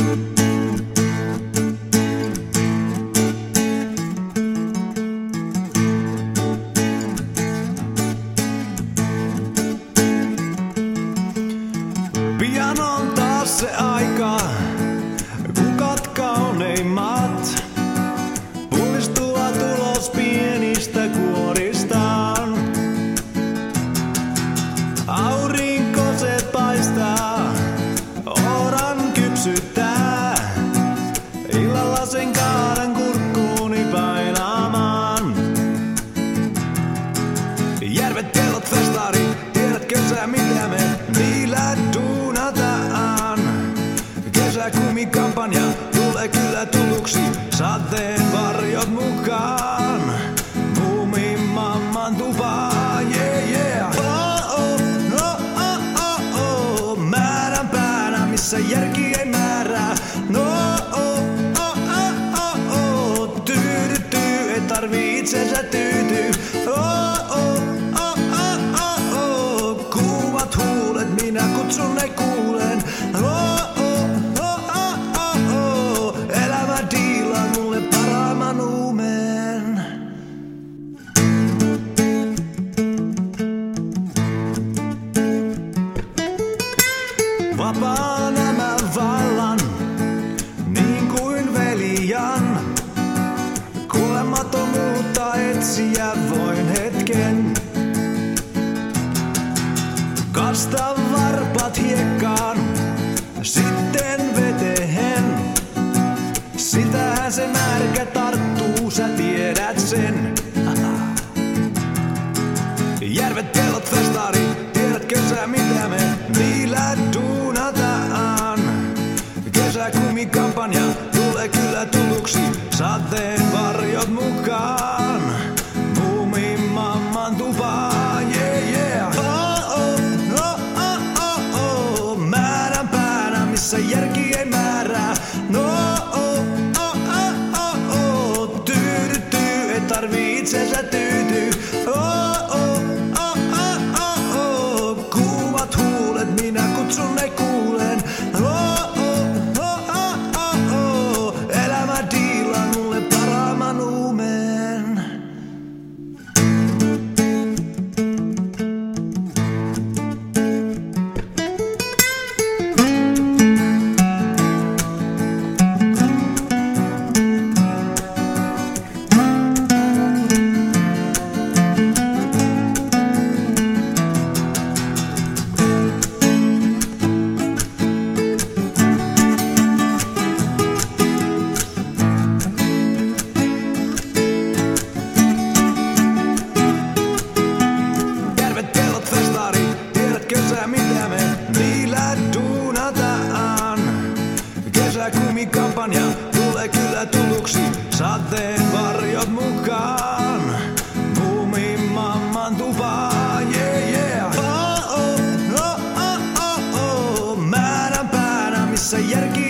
Pian on taas se aika, kukat kauneimmat pullistuvat ulos pienistä kuoristaan. Aurinko se paistaa, oran kypsyttää, illalla sen kaadan kurkkuuni painamaan. Järvet, pellot, festarit, tiedätkö sä mitä me niillä duunataan? Kesäkumikampanja tulee kyllä tutuksi, sateenvarjot mukaan. Muumimamman tupaa, yeah yeah. Oh, määränpäänä, missä järki ei määrää. Tyydyttyy, ei tarvii itsensä tyytyy. Kuumat huulet, minä kutsun ne kuulen. Elämä diilaa mulle parhaimman uumeen. Vapaana mä vallan, niin kuin Velian. Kuolemattomuutta etsiä voin hetken. Kasta varpat hiekkaan, sitten vetehen. Sitähän se märkä tarttuu, sä tiedät sen. Järvet, pellot, festarit, tiedätkö sä mitä me niillä duunataan? Kesäkumikampanja tulee kyllä tutuksi, sateenvarjot mukaan. Muumimamman tupaa, yeah yeah. Määränpäänä, missä järki ei määrää. Tyydyttyy, ei tarvii itsensä tyytyy. Kuumat huulet, minä kutsun ne kuulen. Elämä diilaa mulle parhaimman uumeen. Mitä me niillä duunataan? Kesäkumikampanja tulee kyllä tutuksi, sateenvarjot mukaan. Muumimamman tupaa, yeah yeah. Määränpäänä, missä järki